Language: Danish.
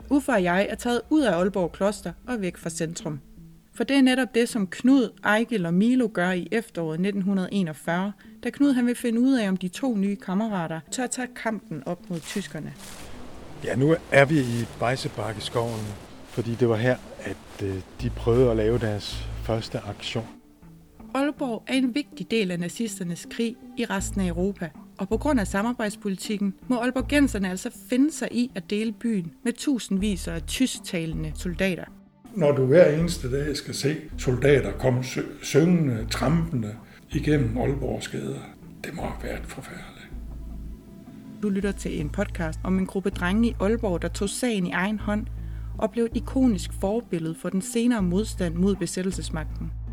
Uffe og jeg er taget ud af Aalborg Kloster og væk fra centrum. For det er netop det, som Knud, Ejgil og Milo gør i efteråret 1941, da Knud han vil finde ud af, om de 2 nye kammerater tør tage kampen op mod tyskerne. Ja, nu er vi i Bejsebakkeskoven, fordi det var her, at de prøvede at lave deres første aktion. Aalborg er en vigtig del af nazisternes krig i resten af Europa, og på grund af samarbejdspolitikken må aalborgenserne altså finde sig i at dele byen med tusindvis af tysktalende soldater. Når du hver eneste dag skal se soldater komme syngende, trampende igennem Aalborgs gader, det må have været forfærdeligt. Du lytter til en podcast om en gruppe drenge i Aalborg, der tog sagen i egen hånd og blev et ikonisk forbillede for den senere modstand mod besættelsesmagten.